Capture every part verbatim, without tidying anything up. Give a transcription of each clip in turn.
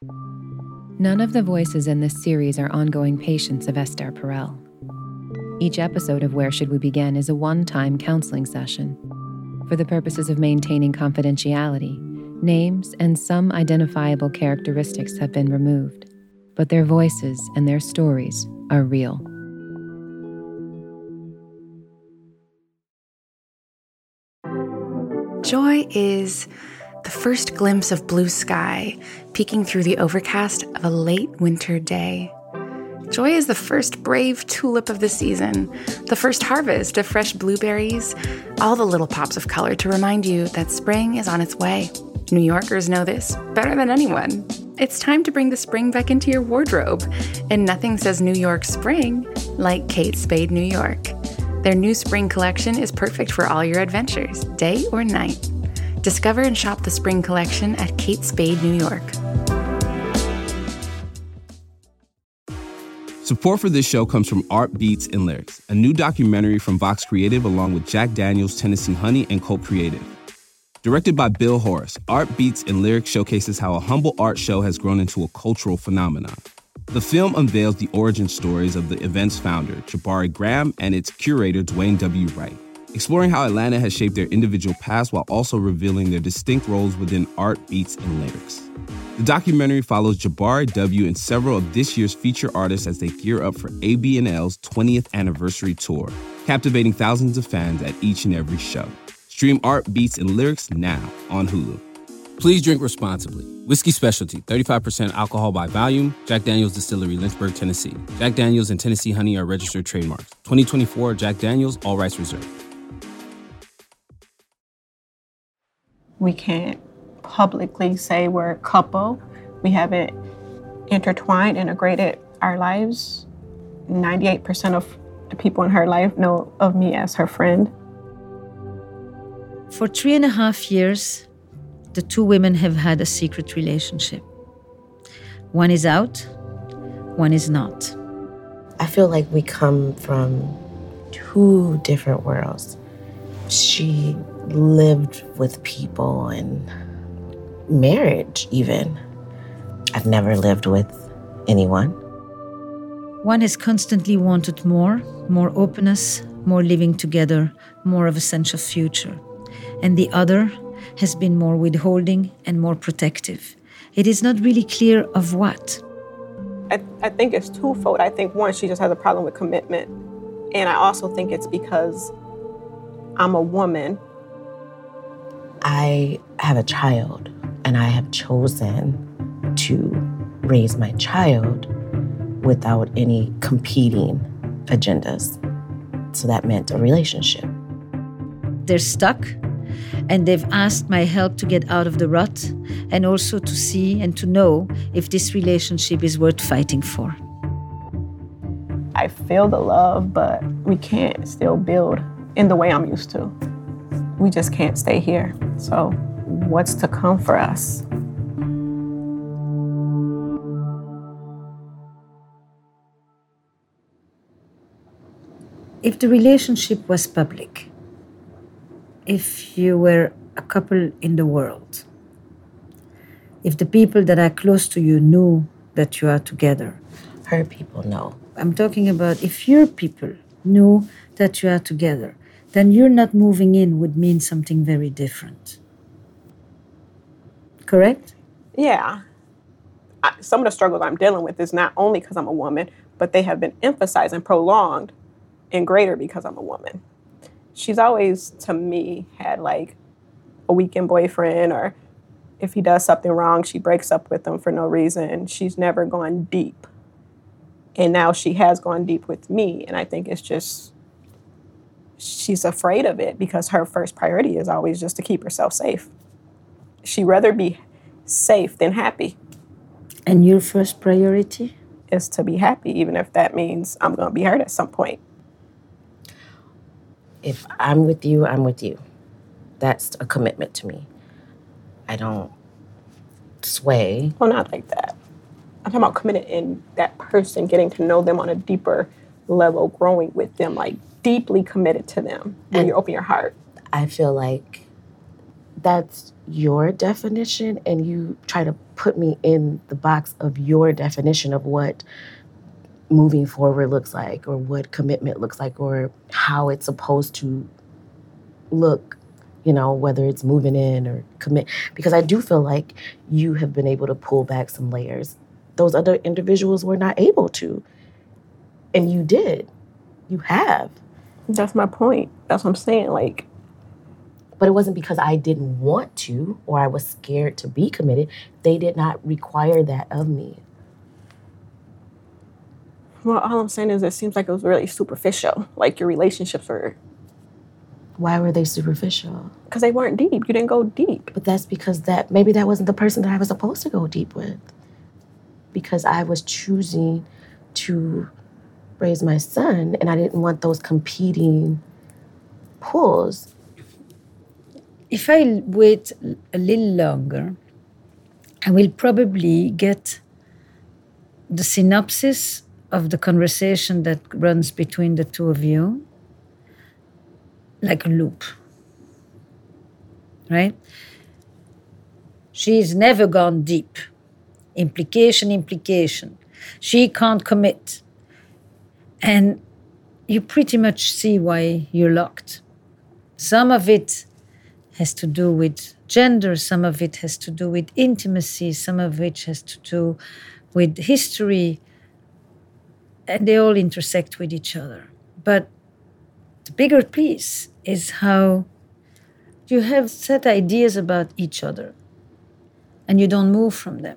None of the voices in this series are ongoing patients of Esther Perel. Each episode of Where Should We Begin is a one-time counseling session. For the purposes of maintaining confidentiality, names and some identifiable characteristics have been removed, but their voices and their stories are real. Joy is the first glimpse of blue sky peeking through the overcast of a late winter day. Joy is the first brave tulip of the season, the first harvest of fresh blueberries, all the little pops of color to remind you that spring is on its way. New Yorkers know this better than anyone. It's time to bring the spring back into your wardrobe, and nothing says New York spring like Kate Spade New York. Their new spring collection is perfect for all your adventures, day or night. Discover and shop the spring collection at Kate Spade New York. Support for this show comes from Art Beats and Lyrics, a new documentary from Vox Creative along with Jack Daniels, Tennessee Honey, and Colt Creative. Directed by Bill Horace, Art Beats and Lyrics showcases how a humble art show has grown into a cultural phenomenon. The film unveils the origin stories of the event's founder, Jabari Graham, and its curator, Dwayne W. Wright, exploring how Atlanta has shaped their individual paths while also revealing their distinct roles within art, beats, and lyrics. The documentary follows Jabari W. and several of this year's feature artists as they gear up for A B N L's twentieth anniversary tour, captivating thousands of fans at each and every show. Stream Art, Beats, and Lyrics now on Hulu. Please drink responsibly. Whiskey Specialty, thirty-five percent alcohol by volume. Jack Daniels Distillery, Lynchburg, Tennessee. Jack Daniels and Tennessee Honey are registered trademarks. twenty twenty-four Jack Daniels, all rights reserved. We can't publicly say we're a couple. We haven't intertwined, integrated our lives. ninety-eight percent of the people in her life know of me as her friend. For three and a half years, the two women have had a secret relationship. One is out, one is not. I feel like we come from two different worlds. She lived with people and marriage, even. I've never lived with anyone. One has constantly wanted more, more openness, more living together, more of a sense of future. And the other has been more withholding and more protective. It is not really clear of what. I, I think it's twofold. I think, one, she just has a problem with commitment. And I also think it's because I'm a woman. I have a child, and I have chosen to raise my child without any competing agendas. So that meant a relationship. They're stuck, and they've asked my help to get out of the rut and also to see and to know if this relationship is worth fighting for. I feel the love, but we can't still build in the way I'm used to. We just can't stay here. So what's to come for us? If the relationship was public, if you were a couple in the world, if the people that are close to you knew that you are together. Her people know. I'm talking about if your people knew that you are together, then you're not moving in would mean something very different. Correct? Yeah. I, some of the struggles I'm dealing with is not only because I'm a woman, but they have been emphasized and prolonged and greater because I'm a woman. She's always, to me, had like a weekend boyfriend, or if he does something wrong, she breaks up with him for no reason. She's never gone deep. And now she has gone deep with me. And I think it's just, she's afraid of it because her first priority is always just to keep herself safe. She'd rather be safe than happy. And your first priority? Is to be happy, even if that means I'm going to be hurt at some point. If I'm with you, I'm with you. That's a commitment to me. I don't sway. Well, not like that. I'm talking about committed in that person, getting to know them on a deeper level, growing with them, like deeply committed to them when And you open your heart. I feel like that's your definition, and you try to put me in the box of your definition of what moving forward looks like, or what commitment looks like, or how it's supposed to look, you know, whether it's moving in or commit. Because I do feel like you have been able to pull back some layers. Those other individuals were not able to. And you did. You have. That's my point. That's what I'm saying. Like, but it wasn't because I didn't want to or I was scared to be committed. They did not require that of me. Well, all I'm saying is it seems like it was really superficial. Like your relationships were. Why were they superficial? Because they weren't deep. You didn't go deep. But that's because that maybe that wasn't the person that I was supposed to go deep with. Because I was choosing to raise my son, and I didn't want those competing pulls. If I wait a little longer, I will probably get the synopsis of the conversation that runs between the two of you, like a loop, right? She's never gone deep. Implication, implication. She can't commit. And you pretty much see why you're locked. Some of it has to do with gender, some of it has to do with intimacy, some of which has to do with history, and they all intersect with each other. But the bigger piece is how you have set ideas about each other, and you don't move from them.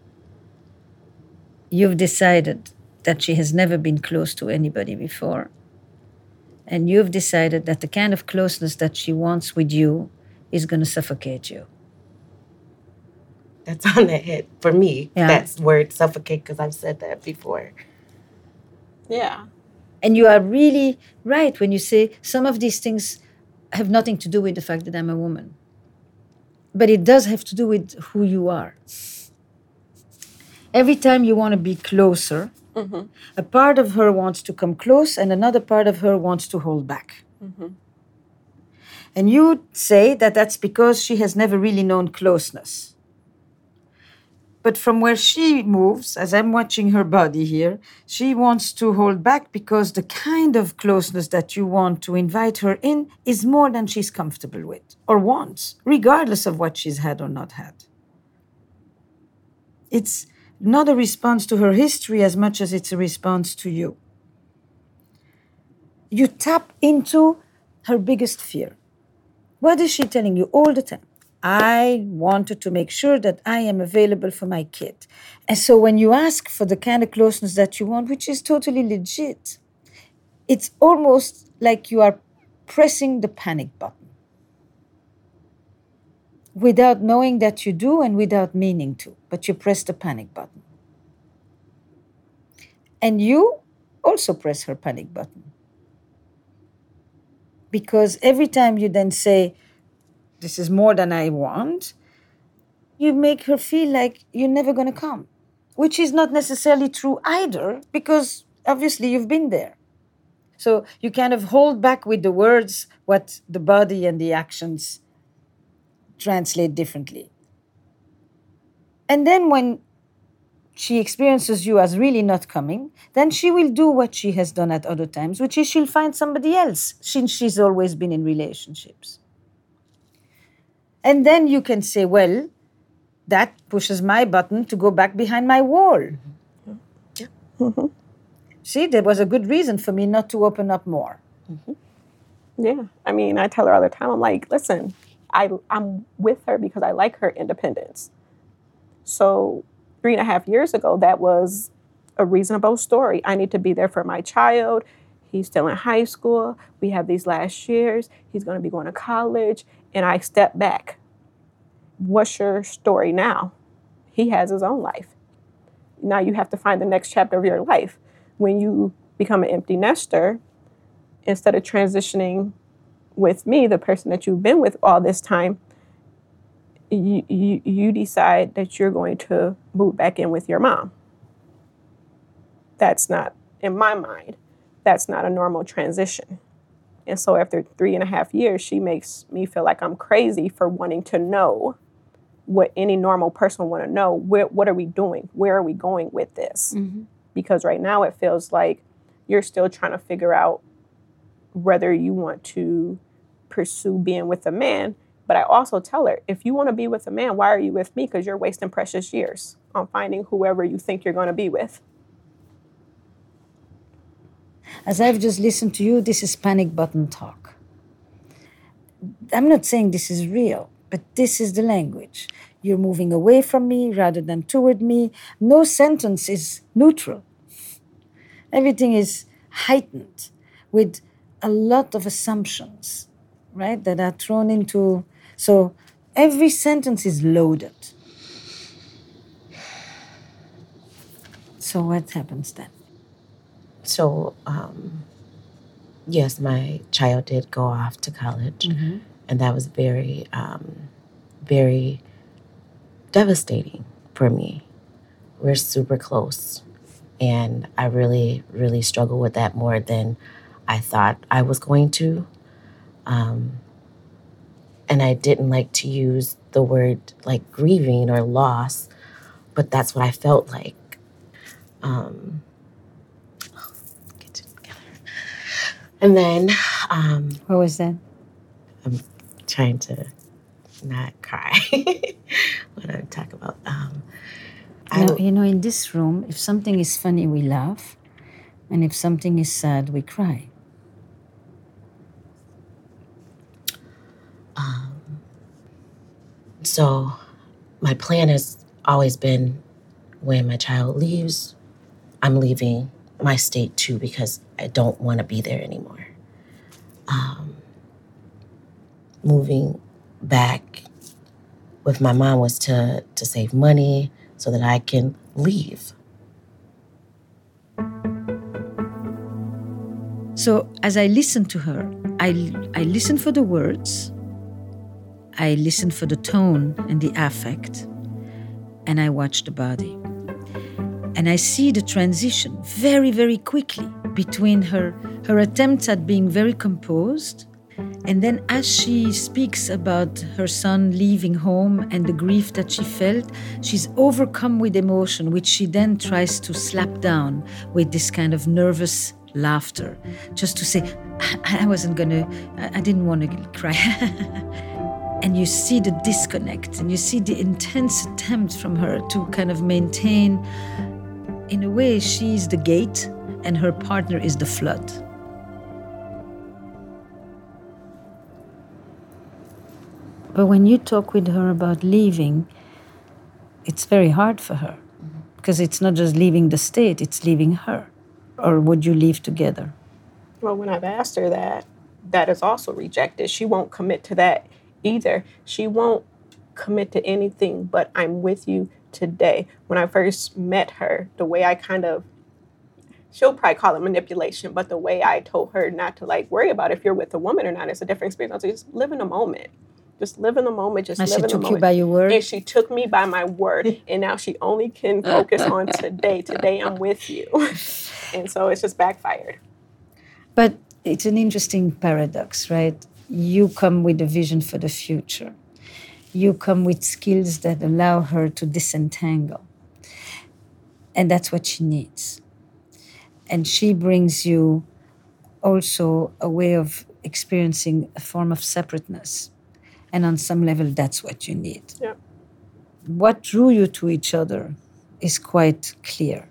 You've decided that she has never been close to anybody before, and you've decided that the kind of closeness that she wants with you is going to suffocate you. That's on the head for me. Yeah. That's word suffocate, because I've said that before. Yeah. And you are really right when you say some of these things have nothing to do with the fact that I'm a woman. But it does have to do with who you are. Every time you want to be closer, mm-hmm. a part of her wants to come close and another part of her wants to hold back. Mm-hmm. And you say that that's because she has never really known closeness. But from where she moves, as I'm watching her body here, she wants to hold back because the kind of closeness that you want to invite her in is more than she's comfortable with or wants, regardless of what she's had or not had. It's not a response to her history as much as it's a response to you. You tap into her biggest fear. What is she telling you all the time? I wanted to make sure that I am available for my kid. And so when you ask for the kind of closeness that you want, which is totally legit, it's almost like you are pressing the panic button without knowing that you do and without meaning to, but you press the panic button. And you also press her panic button. Because every time you then say, this is more than I want, you make her feel like you're never going to come, which is not necessarily true either, because obviously you've been there. So you kind of hold back with the words what the body and the actions translate differently. And then when she experiences you as really not coming, then she will do what she has done at other times, which is she'll find somebody else, since she's always been in relationships. And then you can say, well, that pushes my button to go back behind my wall. Mm-hmm. Yeah. Mm-hmm. See, there was a good reason for me not to open up more. Mm-hmm. Yeah. I mean, I tell her all the time, I'm like, listen, I, I'm with her because I like her independence. So three and a half years ago, that was a reasonable story. I need to be there for my child. He's still in high school. We have these last years. He's going to be going to college. And I step back. What's your story now? He has his own life. Now you have to find the next chapter of your life. When you become an empty nester, instead of transitioning with me, the person that you've been with all this time, you, you, you decide that you're going to move back in with your mom. That's not, in my mind, that's not a normal transition. And so after three and a half years, she makes me feel like I'm crazy for wanting to know what any normal person want to know. Where, what are we doing? Where are we going with this? Mm-hmm. Because right now it feels like you're still trying to figure out whether you want to pursue being with a man. But I also tell her, if you want to be with a man, why are you with me? Because you're wasting precious years on finding whoever you think you're going to be with. As I've just listened to you, this is panic button talk. I'm not saying this is real, but this is the language. You're moving away from me rather than toward me. No sentence is neutral. Everything is heightened with a lot of assumptions, right, that are thrown into. So every sentence is loaded. So what happens then? So, um, yes, my child did go off to college, mm-hmm. and that was very, um, very devastating for me. We're super close, and I really, really struggle with that more than I thought I was going to. Um, and I didn't like to use the word like grieving or loss, but that's what I felt like. Um, get it together. And then, um, what was that? I'm trying to not cry when I talk about. Um, you, know, you know, in this room, if something is funny, we laugh, and if something is sad, we cry. Um, so my plan has always been when my child leaves, I'm leaving my state too because I don't want to be there anymore. Um, moving back with my mom was to, to save money so that I can leave. So as I listened to her, I, I listened for the words, I listened for the tone and the affect, and I watched the body. And I see the transition very, very quickly between her, her attempts at being very composed, and then as she speaks about her son leaving home and the grief that she felt, she's overcome with emotion, which she then tries to slap down with this kind of nervous laughter, just to say, I, I wasn't gonna, I, I didn't want to cry. And you see the disconnect, and you see the intense attempt from her to kind of maintain. In a way, she's the gate, and her partner is the flood. But when you talk with her about leaving, it's very hard for her, because it's not just leaving the state, it's leaving her. Or would you leave together? Well, when I've asked her that, that is also rejected. She won't commit to that either. She won't commit to anything but I'm with you today. When I first met her, the way I kind of, she'll probably call it manipulation, but the way I told her not to like worry about if you're with a woman or not, it's a different experience. I was like, just live in the moment. Just live in the moment. Just and live in the moment. She took you moment. by your word? And she took me by my word. And now she only can focus on today. Today I'm with you. And so it's just backfired. But it's an interesting paradox, right? You come with a vision for the future. You come with skills that allow her to disentangle. And that's what she needs. And she brings you also a way of experiencing a form of separateness. And on some level, that's what you need. Yeah. What drew you to each other is quite clear.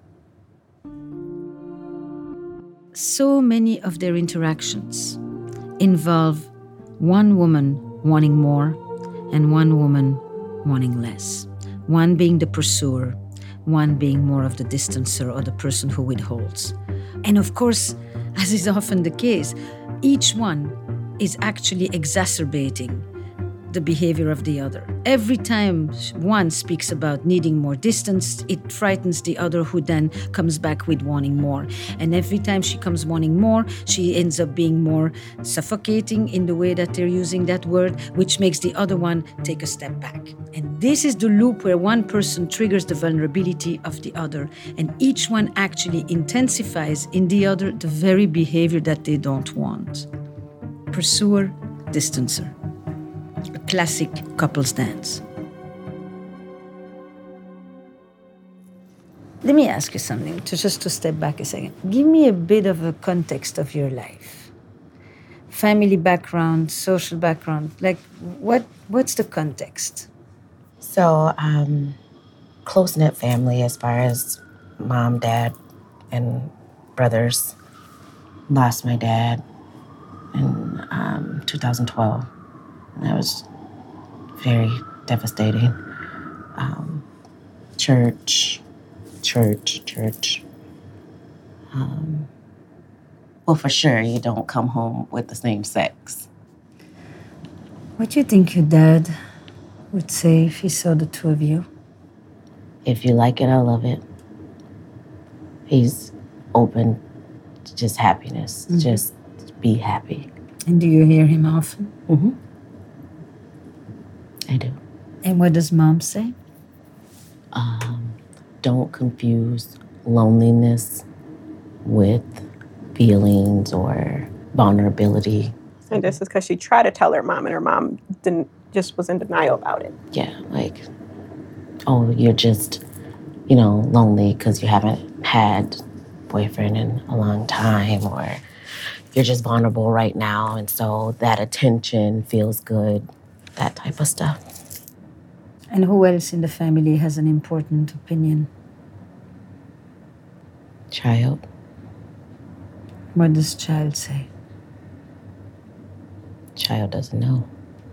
So many of their interactions involve one woman wanting more and one woman wanting less. One being the pursuer, one being more of the distancer or the person who withholds. And of course, as is often the case, each one is actually exacerbating the behavior of the other. Every time one speaks about needing more distance, it frightens the other, who then comes back with wanting more. And every time she comes wanting more, she ends up being more suffocating in the way that they're using that word, which makes the other one take a step back. And this is the loop where one person triggers the vulnerability of the other, and each one actually intensifies in the other the very behavior that they don't want. pursuer, distancer. A classic couple's dance. Let me ask you something, to just to step back a second. Give me a bit of a context of your life. Family background, social background, like what? What's the context? So, um, close-knit family as far as mom, dad, and brothers. Lost my dad in um, two thousand twelve. That was very devastating. Um, church, church, church. Um, well, for sure, you don't come home with the same sex. What do you think your dad would say if he saw the two of you? If you like it, I love it. He's open to just happiness. Mm-hmm. Just be happy. And do you hear him often? Mm-hmm. I do. And what does mom say? Um, don't confuse loneliness with feelings or vulnerability. And this is because she tried to tell her mom, and her mom didn't, just was in denial about it. Yeah, like, oh, you're just, you know, lonely because you haven't had boyfriend in a long time, or you're just vulnerable right now, and so that attention feels good, that type of stuff. And who else in the family has an important opinion? Child. What does child say? Child doesn't know.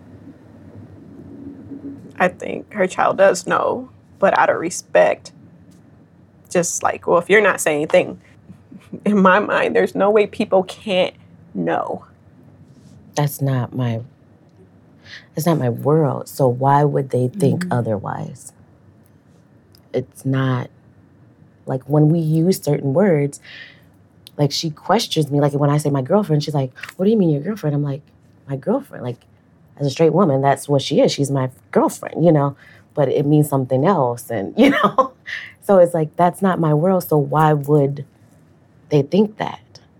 I think her child does know, but out of respect, just like, well, if you're not saying anything, in my mind, there's no way people can't know. That's not my, that's not my world. So why would they think mm-hmm. otherwise? It's not, like when we use certain words, like she questions me, like when I say my girlfriend, she's like, what do you mean your girlfriend? I'm like, my girlfriend, like as a straight woman, that's what she is. She's my girlfriend, you know, but it means something else. And, you know, so it's like, that's not my world. So why would they think that?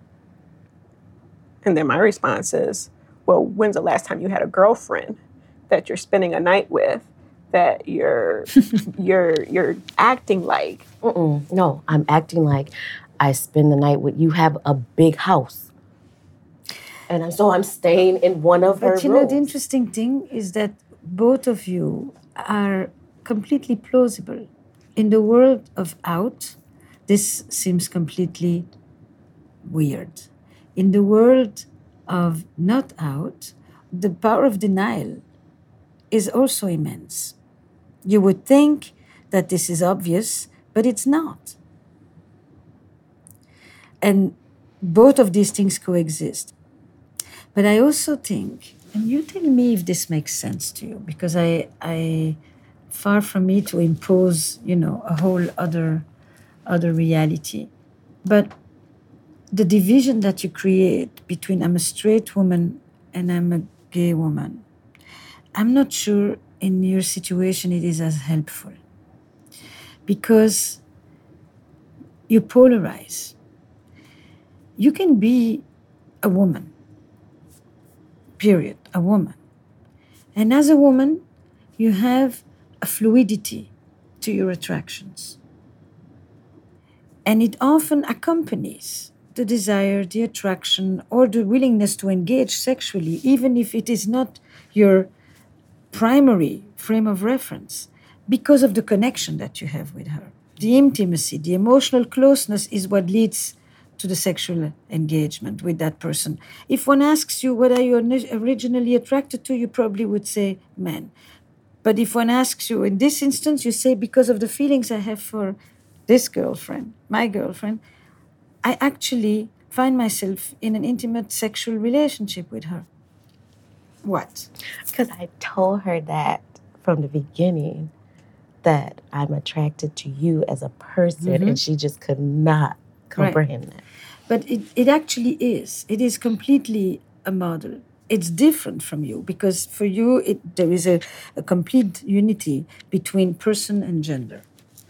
And then my response is, well, when's the last time you had a girlfriend that you're spending a night with, that you're you're you're acting like? Mm-mm, no, I'm acting like I spend the night with you. Have a big house, and so I'm staying in one of but her you rooms. know, the interesting thing is that both of you are completely plausible. In the world of out, this seems completely weird. In the world of not out, the power of denial is also immense. You would think that this is obvious, but it's not. And both of these things coexist. But I also think, and you tell me if this makes sense to you, because I, I far from me to impose, you know, a whole other, other reality. But the division that you create between I'm a straight woman and I'm a gay woman, I'm not sure in your situation it is as helpful. Because you polarize. You can be a woman, period, a woman. And as a woman, you have a fluidity to your attractions. And it often accompanies the desire, the attraction, or the willingness to engage sexually, even if it is not your primary frame of reference, because of the connection that you have with her. The intimacy, the emotional closeness is what leads to the sexual engagement with that person. If one asks you, what are you originally attracted to, you probably would say men. But if one asks you, in this instance, you say, because of the feelings I have for this girlfriend, my girlfriend, I actually find myself in an intimate sexual relationship with her. What? Because I told her that from the beginning, that I'm attracted to you as a person, mm-hmm. and she just could not comprehend right. that. But it, it actually is. It is completely a model. It's different from you, because for you, it, there is a, a complete unity between person and gender.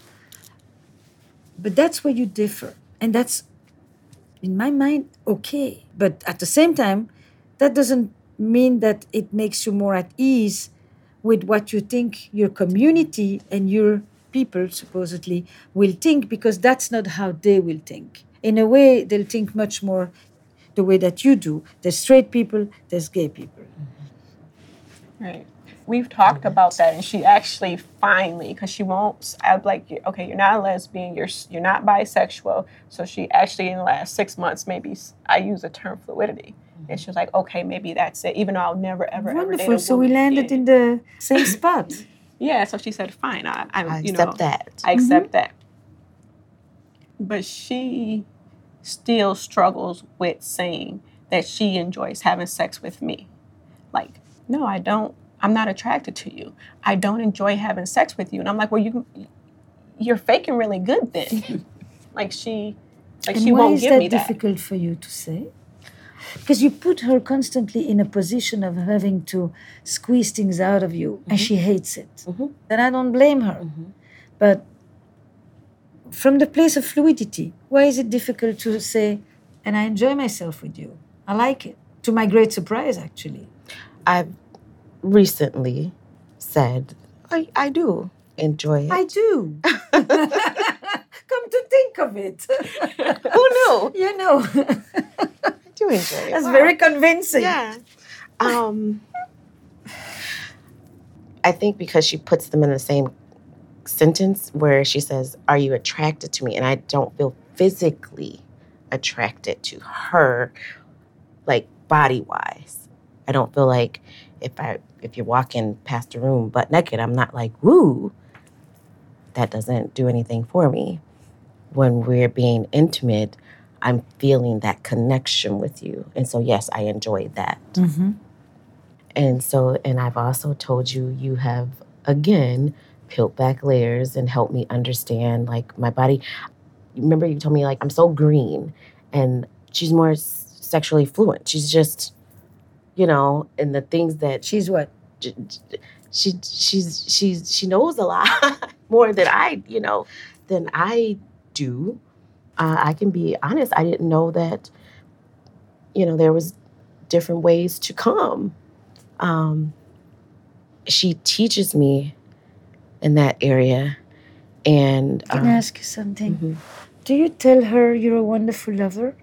But that's where you differ. And that's, in my mind, okay. But at the same time, that doesn't mean that it makes you more at ease with what you think your community and your people supposedly will think, because that's not how they will think. In a way, they'll think much more the way that you do. There's straight people, there's gay people. Right. We've talked about that, and she actually finally, because she won't, I'm like, okay, you're not a lesbian, you're you're not bisexual. So she actually, in the last six months, maybe I use the term fluidity. And she was like, okay, maybe that's it, even though I'll never, ever, Wonderful. ever date a woman So we landed again. in the same spot. Yeah, so she said, fine, I, I, I you accept know, that. I accept mm-hmm. that. But she still struggles with saying that she enjoys having sex with me. Like, no, I don't. I'm not attracted to you. I don't enjoy having sex with you. And I'm like, well, you, you're faking really good then. like she, like and she won't give me that. Why is that difficult for you to say? Because you put her constantly in a position of having to squeeze things out of you, mm-hmm. and she hates it. Mm-hmm. And I don't blame her. Mm-hmm. But from the place of fluidity, why is it difficult to say, and I enjoy myself with you? I like it. To my great surprise, actually. I've recently said, I, I do enjoy it. I do. Come to think of it. Who knew? You know. I do enjoy it. That's wow. very convincing. Yeah. Um, I think because she puts them in the same sentence where she says, are you attracted to me? And I don't feel physically attracted to her, like body-wise. I don't feel like if I if you're walking past the room butt naked, I'm not like, woo. That doesn't do anything for me. When we're being intimate, I'm feeling that connection with you. And so, yes, I enjoy that. Mm-hmm. And so, and I've also told you, you have, again, peeled back layers and helped me understand, like, my body. Remember you told me, like, I'm so green. And she's more s- sexually fluent. She's just, you know, and the things that... She's what? She, she, she's, she's, she knows a lot more than I, you know, than I do. Uh, I can be honest. I didn't know that, you know, there was different ways to come. Um, she teaches me in that area. And Can um, I ask you something? Mm-hmm. Do you tell her you're a wonderful lover?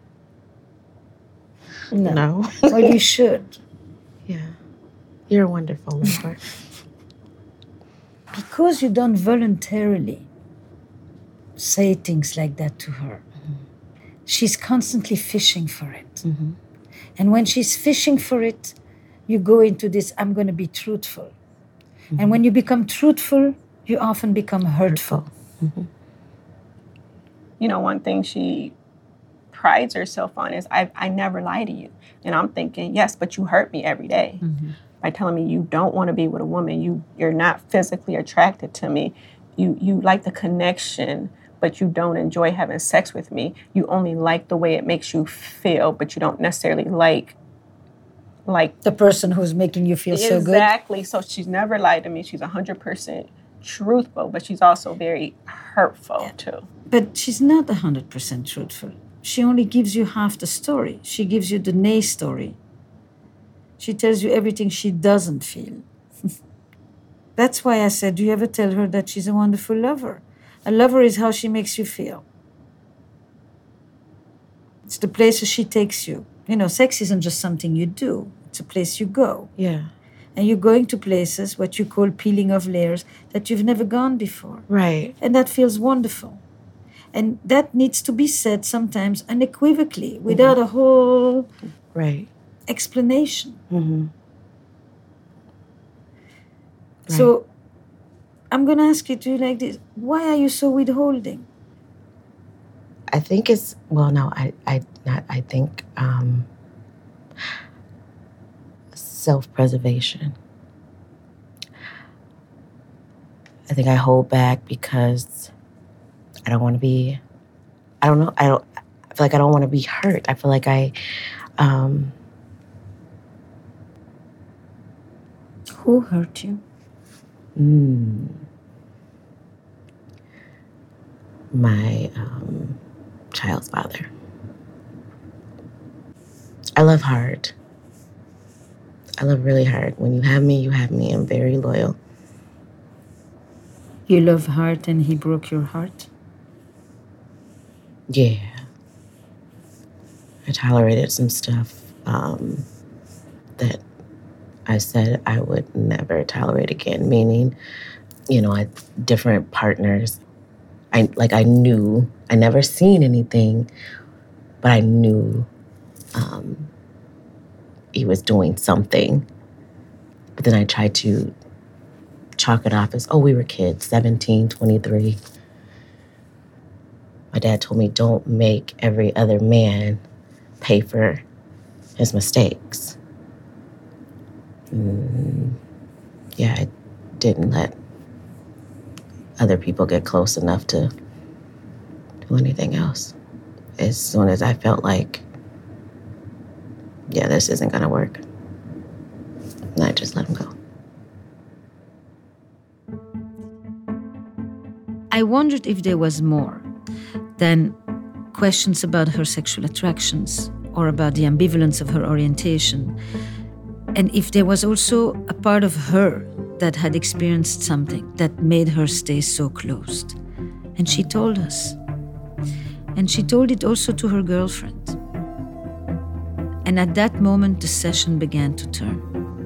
No. No. Well, you should. Yeah. You're a wonderful lover. Because you don't voluntarily say things like that to her. Mm-hmm. She's constantly fishing for it. Mm-hmm. And when she's fishing for it, you go into this, I'm going to be truthful. Mm-hmm. And when you become truthful, you often become hurtful. Mm-hmm. You know, one thing she prides herself on is, I, I never lie to you. And I'm thinking, yes, but you hurt me every day. Mm-hmm. By telling me you don't want to be with a woman, you, you're not physically attracted to me. You, you like the connection, but you don't enjoy having sex with me. You only like the way it makes you feel, but you don't necessarily like like the person who's making you feel so good. Exactly. So she's never lied to me. She's one hundred percent truthful, but she's also very hurtful yeah. too. But she's not one hundred percent truthful. She only gives you half the story. She gives you the nay story. She tells you everything she doesn't feel. That's why I said, do you ever tell her that she's a wonderful lover? A lover is how she makes you feel. It's the places she takes you. You know, sex isn't just something you do. It's a place you go. Yeah. And you're going to places, what you call peeling of layers, that you've never gone before. Right. And that feels wonderful. And that needs to be said sometimes unequivocally, without mm-hmm. a whole right. explanation. Mm-hmm. Right. So I'm going to ask you to like this. Why are you so withholding? I think it's, well, no, I, I, not, I think um, self-preservation. I think I hold back because I don't want to be, I don't know, I don't, I feel like I don't want to be hurt. I feel like I, um... Who hurt you? Mm, my um, child's father. I love hard. I love really hard. When you have me, you have me. I'm very loyal. You love hard and he broke your heart? Yeah. I tolerated some stuff um, that I said I would never tolerate again, meaning, you know, I different partners. I like I knew, I never seen anything, but I knew um, he was doing something. But then I tried to chalk it off as, oh, we were kids, seventeen, twenty-three. My dad told me, don't make every other man pay for his mistakes. Mm, yeah, I didn't let other people get close enough to do anything else. As soon as I felt like, yeah, this isn't gonna work, and I just let him go. I wondered if there was more than questions about her sexual attractions or about the ambivalence of her orientation, and if there was also a part of her that had experienced something that made her stay so closed. And she told us. And she told it also to her girlfriend. And at that moment, the session began to turn.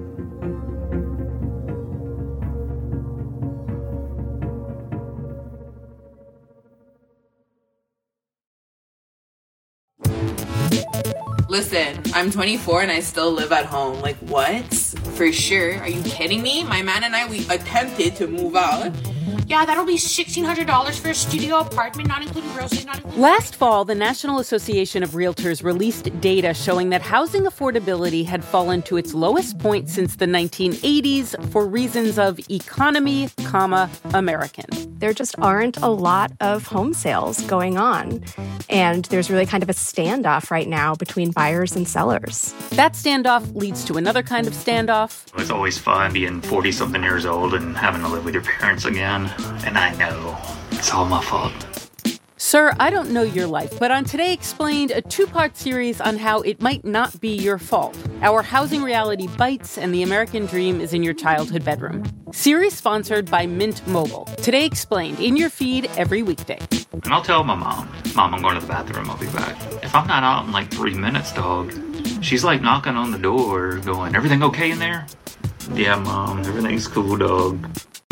Listen, I'm twenty-four and I still live at home. Like, what? For sure. Are you kidding me? My man and I, we attempted to move out. Yeah, that'll be sixteen hundred dollars for a studio apartment, not including groceries, not including... Last fall, the National Association of Realtors released data showing that housing affordability had fallen to its lowest point since the nineteen eighties for reasons of economy, comma, American. There just aren't a lot of home sales going on. And there's really kind of a standoff right now between buyers and sellers. That standoff leads to another kind of standoff. It's always fun being forty-something years old and having to live with your parents again. And I know it's all my fault. Sir, I don't know your life, but on Today Explained, a two-part series on how it might not be your fault. Our housing reality bites and the American dream is in your childhood bedroom. Series sponsored by Mint Mobile. Today Explained, in your feed every weekday. And I'll tell my mom, Mom, I'm going to the bathroom, I'll be back. If I'm not out in like three minutes, dog, she's like knocking on the door going, everything okay in there? Yeah, Mom, everything's cool, dog.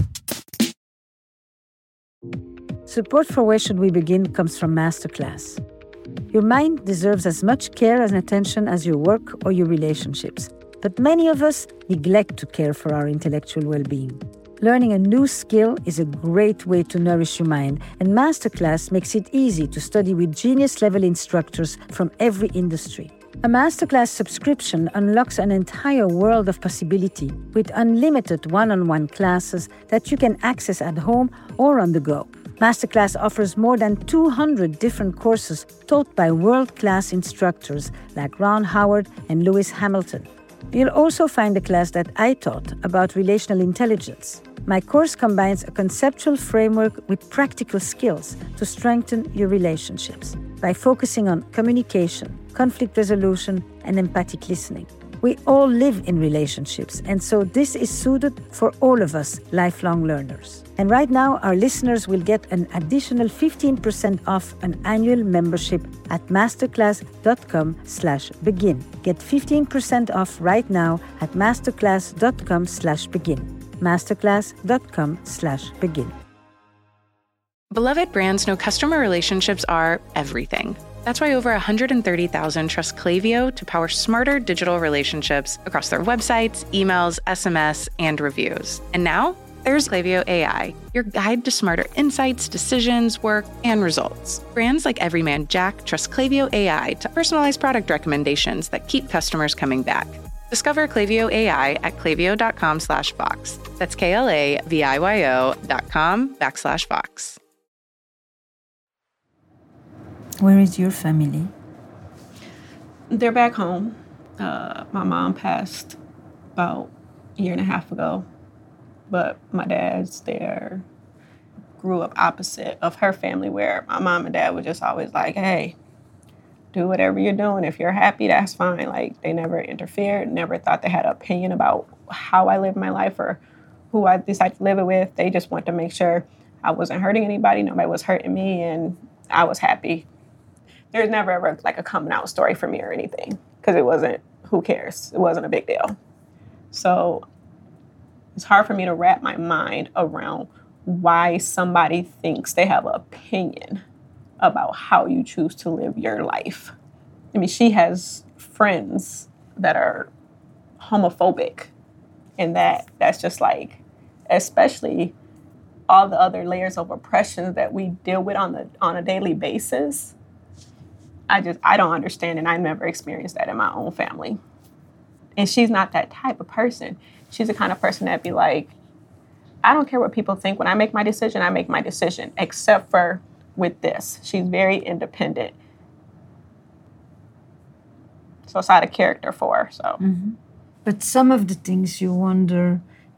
Support for Where Should We Begin comes from Masterclass. Your mind deserves as much care and attention as your work or your relationships, but many of us neglect to care for our intellectual well-being. Learning a new skill is a great way to nourish your mind, and Masterclass makes it easy to study with genius-level instructors from every industry. A Masterclass subscription unlocks an entire world of possibility with unlimited one-on-one classes that you can access at home or on the go. Masterclass offers more than two hundred different courses taught by world-class instructors like Ron Howard and Lewis Hamilton. You'll also find a class that I taught about relational intelligence. My course combines a conceptual framework with practical skills to strengthen your relationships by focusing on communication, conflict resolution, and empathic listening. We all live in relationships, and so this is suited for all of us lifelong learners. And right now, our listeners will get an additional fifteen percent off an annual membership at masterclass.com slash begin. Get fifteen percent off right now at masterclass.com slash begin. masterclass.com slash begin. Beloved brands know customer relationships are everything. That's why over one hundred thirty thousand trust Klaviyo to power smarter digital relationships across their websites, emails, S M S, and reviews. And now, there's Klaviyo A I, your guide to smarter insights, decisions, work, and results. Brands like Everyman Jack trust Klaviyo A I to personalize product recommendations that keep customers coming back. Discover Klaviyo A I at klaviyo.com slash Vox. That's K-L-A-V-I-Y-O dot com backslash Vox. Where is your family? They're back home. Uh, my mom passed about a year and a half ago, but my dad's there. Grew up opposite of her family, where my mom and dad were just always like, hey, do whatever you're doing. If you're happy, that's fine. Like, they never interfered, never thought they had an opinion about how I live my life or who I decide to live it with. They just want to make sure I wasn't hurting anybody, nobody was hurting me, and I was happy. There's never ever like a coming out story for me or anything, because it wasn't, who cares? It wasn't a big deal. So it's hard for me to wrap my mind around why somebody thinks they have an opinion about how you choose to live your life. I mean, she has friends that are homophobic, and that that's just like, especially all the other layers of oppression that we deal with on the on a daily basis. I just, I don't understand, and I never experienced that in my own family. And she's not that type of person. She's the kind of person that'd be like, I don't care what people think. When I make my decision, I make my decision, except for with this. She's very independent. So it's out of character for her, so. Mm-hmm. But some of the things you wonder,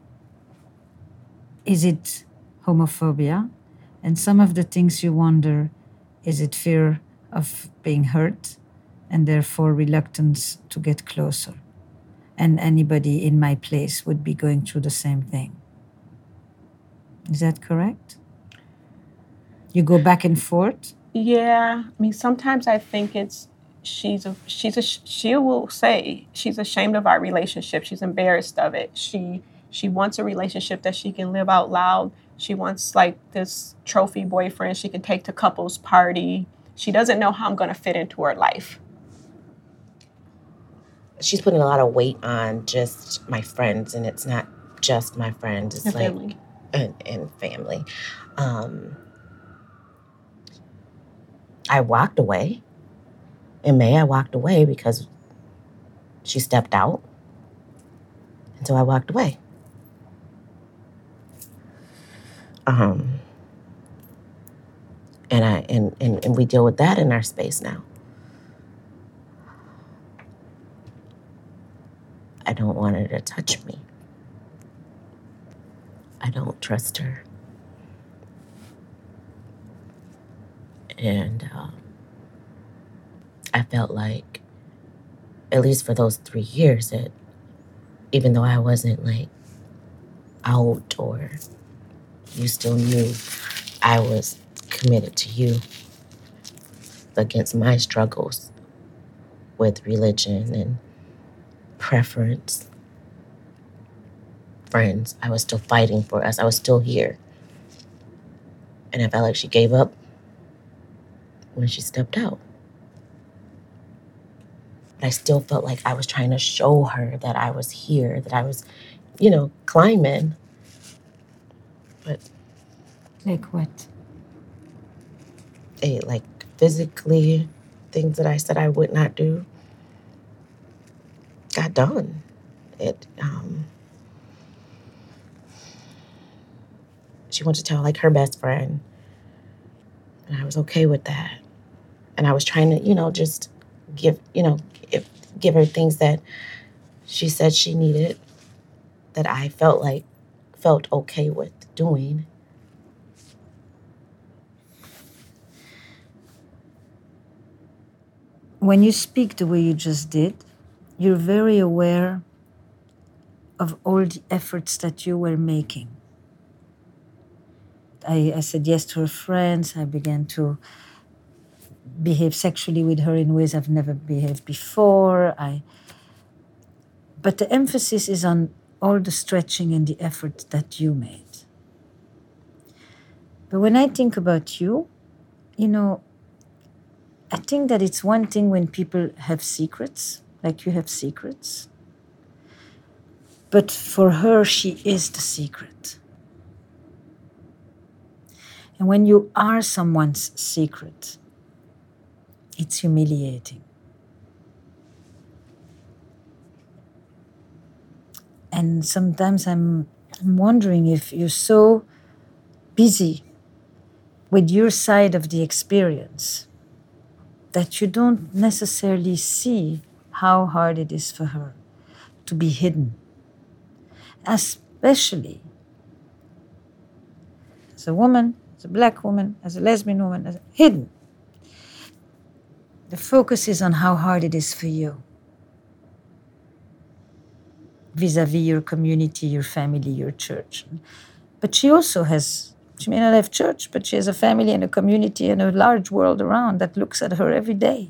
is it homophobia? And some of the things you wonder, is it fear of being hurt and therefore reluctance to get closer? And anybody in my place would be going through the same thing. Is that correct? You go back and forth? Yeah, I mean, sometimes I think it's, she's a, she's a, she will say she's ashamed of our relationship. She's embarrassed of it. She, she wants a relationship that she can live out loud. She wants like this trophy boyfriend she can take to couples party. She doesn't know how I'm going to fit into her life. She's putting a lot of weight on just my friends, and it's not just my friends. It's and like family. And, and family. Um, I walked away. In May, I walked away because she stepped out. And so I walked away. Um, and I and, and, and we deal with that in our space now. I don't want her to touch me. I don't trust her. And um, I felt like, at least for those three years, that even though I wasn't like out or you still knew, I was committed to you against my struggles with religion and preference. Friends, I was still fighting for us. I was still here. And I felt like she gave up when she stepped out. But I still felt like I was trying to show her that I was here, that I was, you know, climbing. But like what? Hey, like physically, things that I said I would not do got done. It, um, she wanted to tell like her best friend, and I was okay with that. And I was trying to, you know, just give, you know, give, give her things that she said she needed, that I felt like, felt okay with doing. When you speak the way you just did, you're very aware of all the efforts that you were making. I, I said yes to her friends. I began to behave sexually with her in ways I've never behaved before. I, but the emphasis is on all the stretching and the effort that you made. But when I think about you, you know, I think that it's one thing when people have secrets, like you have secrets. But for her, she is the secret. And when you are someone's secret, it's humiliating. And sometimes I'm, I'm wondering if you're so busy with your side of the experience that you don't necessarily see how hard it is for her to be hidden. Especially as a woman, as a black woman, as a lesbian woman, as a, hidden. The focus is on how hard it is for you, vis-a-vis your community, your family, your church. But she also has, she may not have church, but she has a family and a community and a large world around that looks at her every day.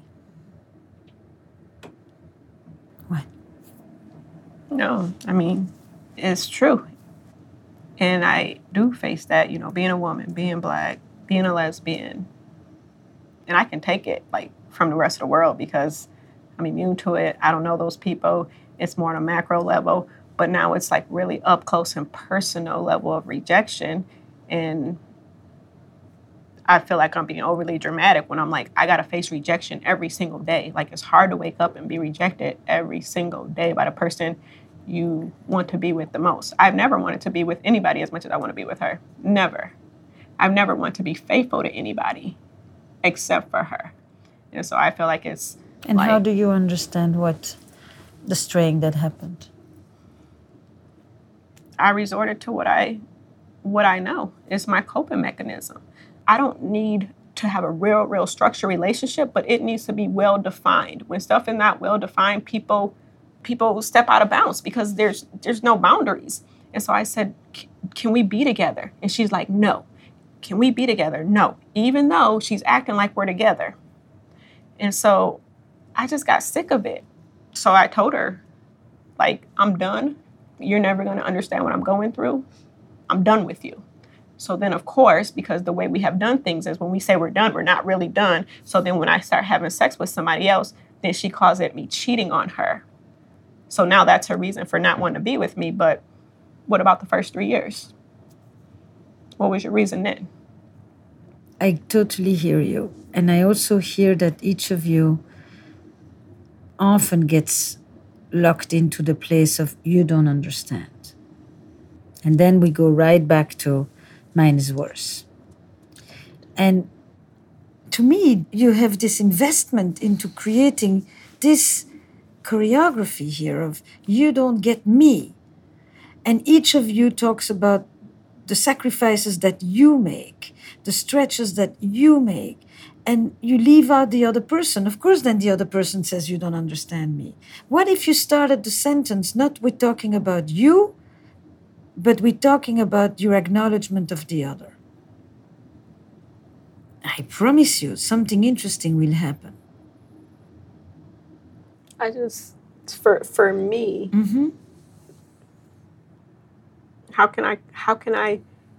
What? No, I mean, it's true. And I do face that, you know, being a woman, being Black, being a lesbian. And I can take it, like, from the rest of the world because I'm immune to it. I don't know those people. It's more on a macro level. But now it's, like, really up close and personal level of rejection. And I feel like I'm being overly dramatic when I'm like, I got to face rejection every single day. Like, it's hard to wake up and be rejected every single day by the person you want to be with the most. I've never wanted to be with anybody as much as I want to be with her. Never. I've never wanted to be faithful to anybody except for her. And so I feel like it's And like, how do you understand what the straying that happened? I resorted to what I what I know. It's my coping mechanism. I don't need to have a real, real structured relationship, but it needs to be well defined. When stuff is not well defined, people people step out of bounds because there's there's no boundaries. And so I said, can we be together? And she's like, no. Can we be together? No. Even though she's acting like we're together. And so I just got sick of it. So I told her, like, I'm done. You're never going to understand what I'm going through. I'm done with you. So then, of course, because the way we have done things is when we say we're done, we're not really done. So then when I start having sex with somebody else, then she calls it me cheating on her. So now that's her reason for not wanting to be with me. But what about the first three years? What was your reason then? I totally hear you. And I also hear that each of you often gets locked into the place of you don't understand. And then we go right back to mine is worse. And to me, you have this investment into creating this choreography here of you don't get me. And each of you talks about the sacrifices that you make, the stretches that you make, and you leave out the other person. Of course, then the other person says, you don't understand me. What if you started the sentence not with talking about you, but with talking about your acknowledgement of the other? I promise you, something interesting will happen. I just, for for me, Mm-hmm. how can I how can I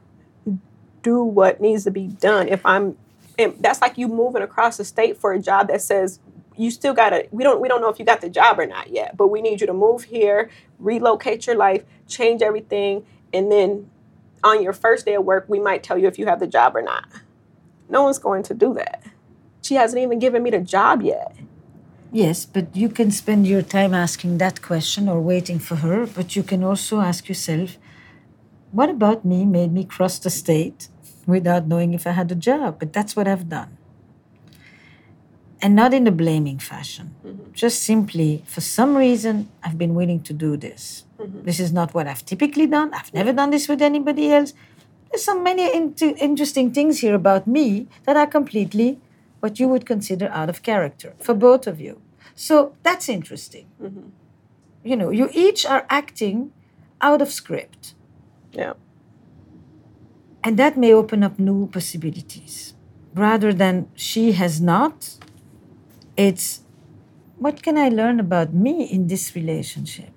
do what needs to be done if I'm, and that's like you moving across the state for a job that says you still gotta, we don't we don't know if you got the job or not yet, but we need you to move here, relocate your life, change everything, and then on your first day of work, we might tell you if you have the job or not. No one's going to do that. She hasn't even given me the job yet. Yes, but you can spend your time asking that question or waiting for her, but you can also ask yourself, what about me made me cross the state without knowing if I had a job? But that's what I've done. And not in a blaming fashion. Mm-hmm. Just simply, for some reason, I've been willing to do this. Mm-hmm. This is not what I've typically done. I've never done this with anybody else. There's so many in- interesting things here about me that are completely what you would consider out of character for both of you. So that's interesting. Mm-hmm. You know, you each are acting out of script. Yeah. And that may open up new possibilities. Rather than she has not, it's what can I learn about me in this relationship?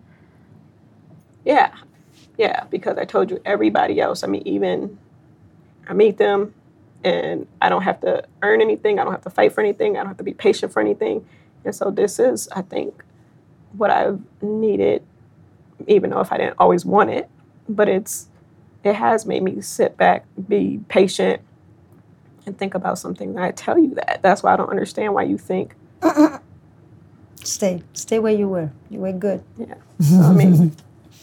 Yeah. Yeah, because I told you everybody else, I mean, even I meet them and I don't have to earn anything. I don't have to fight for anything. I don't have to be patient for anything. And so this is, I think, what I've needed, even though if I didn't always want it, but it's, it has made me sit back, be patient, and think about something. I tell you that. That's why I don't understand why you think. Stay. Stay where you were. You were good. Yeah. So, I mean,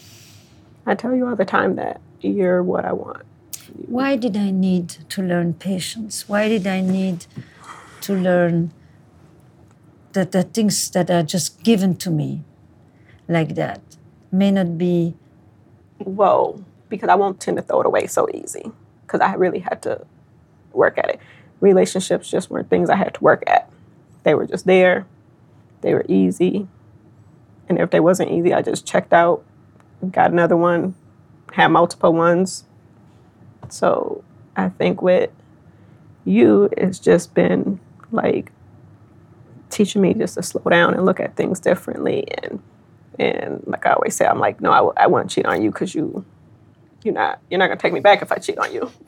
I tell you all the time that you're what I want. Why did I need to learn patience? Why did I need to learn that the things that are just given to me like that may not be... Well, because I won't tend to throw it away so easy. Because I really had to work at it. Relationships just weren't things I had to work at. they were just there. They were easy. And if they wasn't easy, I just checked out, got another one, had multiple ones. So I think with you, it's just been like teaching me just to slow down and look at things differently. And and like I always say, I'm like, no, I, w- I wouldn't cheat on you because you, you're not, you're not gonna take me back if I cheat on you.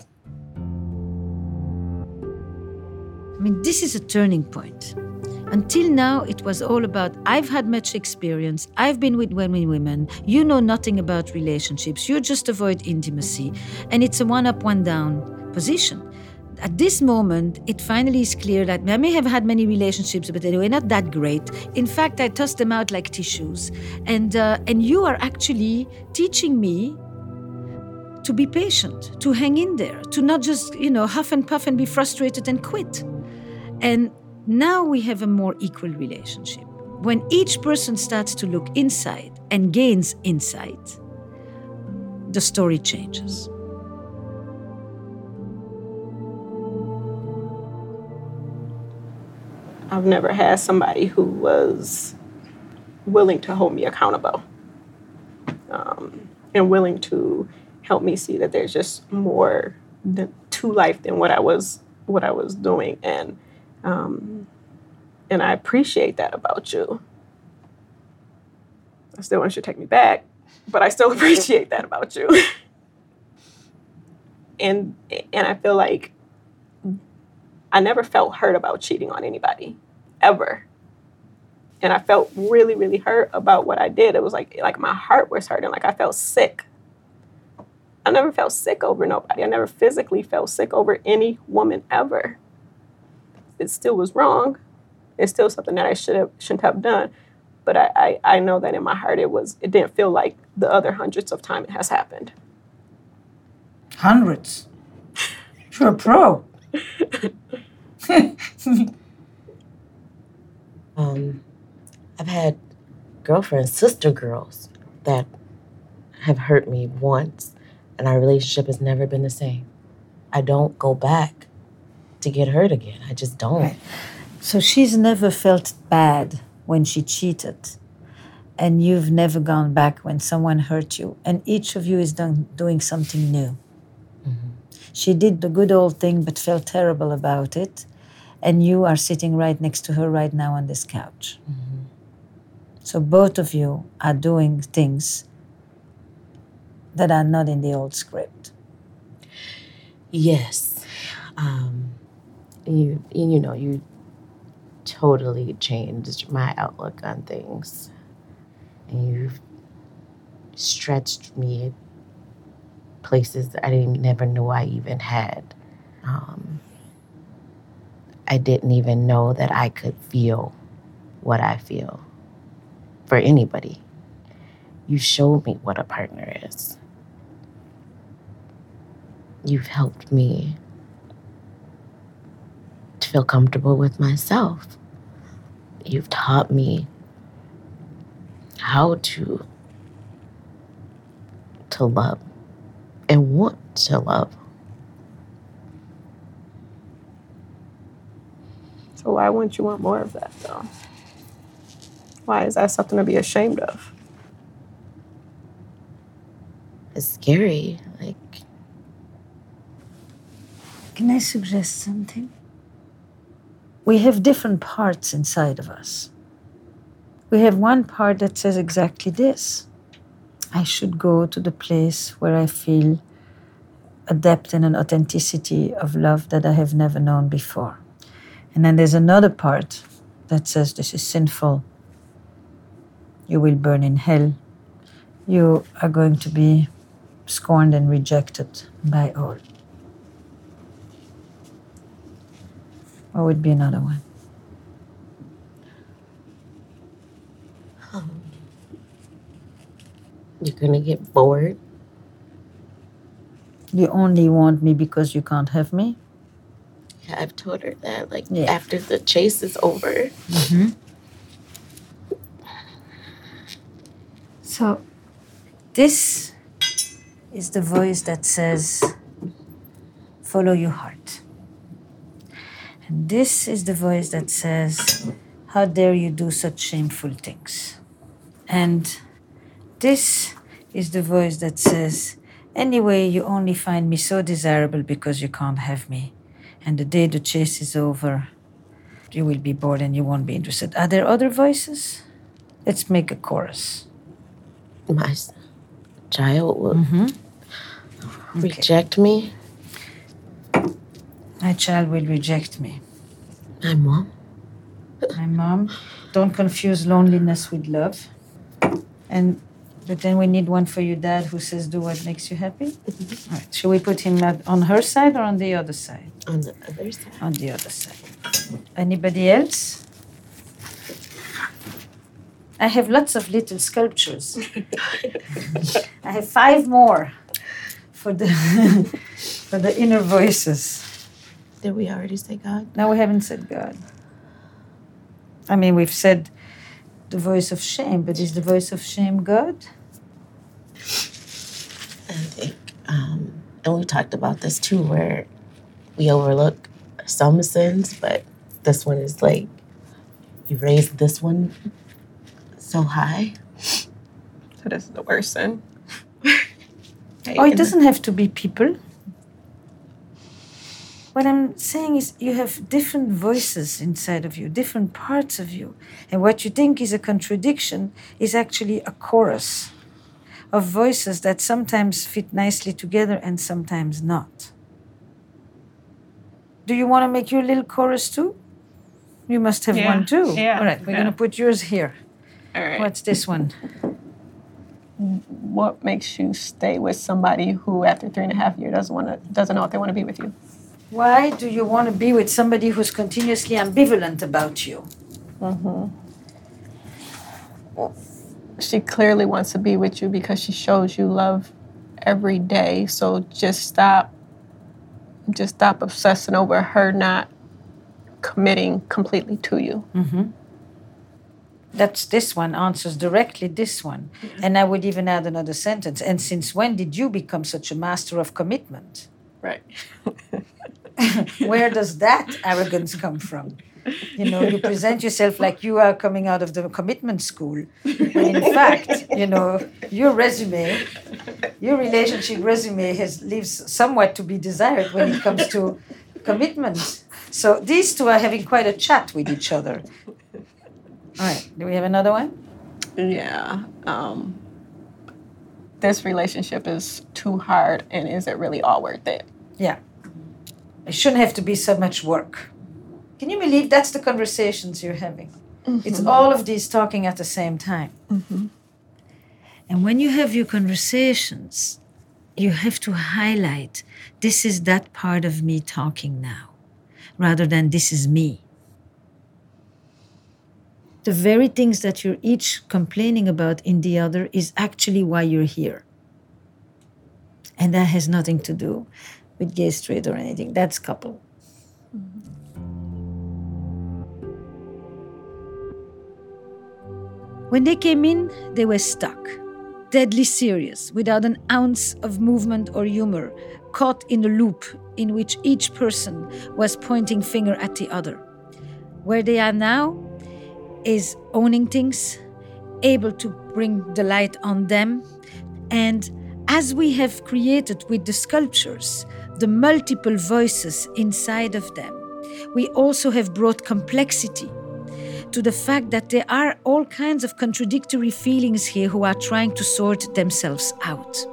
I mean, this is a turning point. Until now, it was all about, I've had much experience, I've been with many women, you know nothing about relationships, you just avoid intimacy, and it's a one-up, one-down position. At this moment, it finally is clear that I may have had many relationships, but they were not that great. In fact, I tossed them out like tissues. And, uh, and you are actually teaching me to be patient, to hang in there, to not just, you know, huff and puff and be frustrated and quit. And now we have a more equal relationship. When each person starts to look inside and gains insight, the story changes. I've never had somebody who was willing to hold me accountable, um, and willing to help me see that there's just more to life than what I was what I was doing, and um, and I appreciate that about you. I still want you to take me back, but I still appreciate that about you. and and I feel like I never felt hurt about cheating on anybody, ever. And I felt really, really hurt about what I did. It was like like my heart was hurting, like I felt sick. I never felt sick over nobody. I never physically felt sick over any woman ever. It still was wrong. It's still something that I should have shouldn't have done. But I, I, I know that in my heart it was it didn't feel like the other hundreds of times it has happened. Hundreds? You're a pro. um, I've had girlfriends, sister girls, that have hurt me once, and our relationship has never been the same. I don't go back to get hurt again. I just don't. Right. So she's never felt bad when she cheated, and you've never gone back when someone hurt you, and each of you is done doing something new. Mm-hmm. She did the good old thing but felt terrible about it, and you are sitting right next to her right now on this couch. Mm-hmm. So both of you are doing things that are not in the old script. Yes. Um, you, you know, you totally changed my outlook on things. And you've stretched me places that I didn't never know I even had. Um, I didn't even know that I could feel what I feel for anybody. You showed me what a partner is. You've helped me to feel comfortable with myself. You've taught me how to to love and want to love. So why wouldn't you want more of that, though? Why is that something to be ashamed of? It's scary. Like, can I suggest something? We have different parts inside of us. We have one part that says exactly this. I should go to the place where I feel a depth and an authenticity of love that I have never known before. And then there's another part that says this is sinful. You will burn in hell. You are going to be scorned and rejected by all. What would be another one? Um, you're gonna get bored. You only want me because you can't have me? Yeah, I've told her that, like, yeah. After the chase is over. Mm-hmm. So, this is the voice that says, follow your heart. And this is the voice that says, how dare you do such shameful things? And this is the voice that says, anyway, you only find me so desirable because you can't have me. And the day the chase is over, you will be bored and you won't be interested. Are there other voices? Let's make a chorus. My child will Mm-hmm. reject me. My child will reject me. My mom. My mom. Don't confuse loneliness with love. And but then we need one for your dad who says, do what makes you happy. Mm-hmm. All right. Should we put him at, on her side or on the other side? On the other side. On the other side. Anybody else? I have lots of little sculptures. I have five more for the for the inner voices. Did we already say God? No, we haven't said God. I mean, we've said the voice of shame, but is the voice of shame God? I think, um, and we talked about this too, where we overlook some sins, but this one is like, you raise this one so high. So this is the worst sin. Oh, it doesn't have to be people. What I'm saying is you have different voices inside of you, different parts of you. And what you think is a contradiction is actually a chorus of voices that sometimes fit nicely together and sometimes not. Do you want to make your little chorus too? You must have Yeah. one too. Yeah. All right, we're Yeah. going to put yours here. All right. What's this one? What makes you stay with somebody who, after three and a half years, doesn't want to doesn't know if they want to be with you? Why do you want to be with somebody who's continuously ambivalent about you? Mm-hmm. She clearly wants to be with you because she shows you love every day. So just stop, just stop obsessing over her not committing completely to you. Mm-hmm. That's this one answers directly this one. Mm-hmm. And I would even add another sentence. And since when did you become such a master of commitment? Right. Where does that arrogance come from? You know, you present yourself like you are coming out of the commitment school. When in fact, you know, your resume, your relationship resume has leaves somewhat to be desired when it comes to commitment. So these two are having quite a chat with each other. All right, do we have another one? Yeah. Um, this relationship is too hard, and is it really all worth it? Yeah. It shouldn't have to be so much work. Can you believe that's the conversations you're having? Mm-hmm. It's all of these talking at the same time. Mm-hmm. And when you have your conversations, you have to highlight, this is that part of me talking now, rather than this is me. The very things that you're each complaining about in the other is actually why you're here. And that has nothing to do with gay, straight, or anything. That's couple. Mm-hmm. When they came in, they were stuck, deadly serious, without an ounce of movement or humor, caught in a loop in which each person was pointing finger at the other. Where they are now is owning things, able to bring the light on them, and as we have created with the sculptures, the multiple voices inside of them, we also have brought complexity to the fact that there are all kinds of contradictory feelings here who are trying to sort themselves out.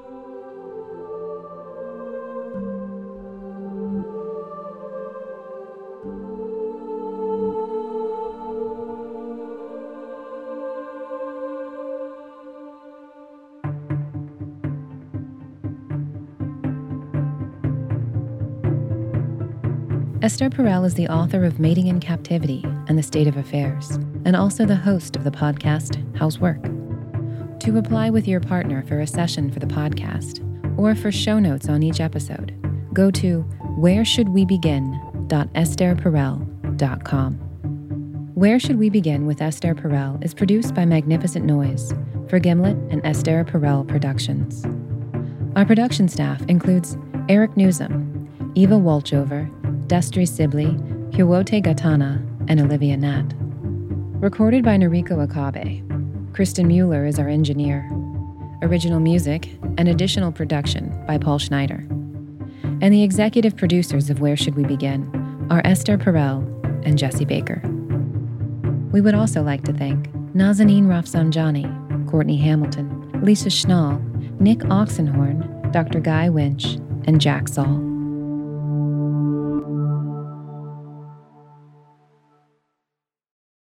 Esther Perel is the author of Mating in Captivity and the State of Affairs, and also the host of the podcast, How's Work? To apply with your partner for a session for the podcast, or for show notes on each episode, go to where should we begin dot esther perel dot com. Where Should We Begin with Esther Perel is produced by Magnificent Noise for Gimlet and Esther Perel Productions. Our production staff includes Eric Newsom, Eva Walchover, Destry Sibley, Hyowote Gatana, and Olivia Nat. Recorded by Noriko Akabe. Kristen Mueller is our engineer. Original music and additional production by Paul Schneider. And the executive producers of Where Should We Begin are Esther Perel and Jesse Baker. We would also like to thank Nazanin Rafsanjani, Courtney Hamilton, Lisa Schnall, Nick Oxenhorn, Doctor Guy Winch, and Jack Saul.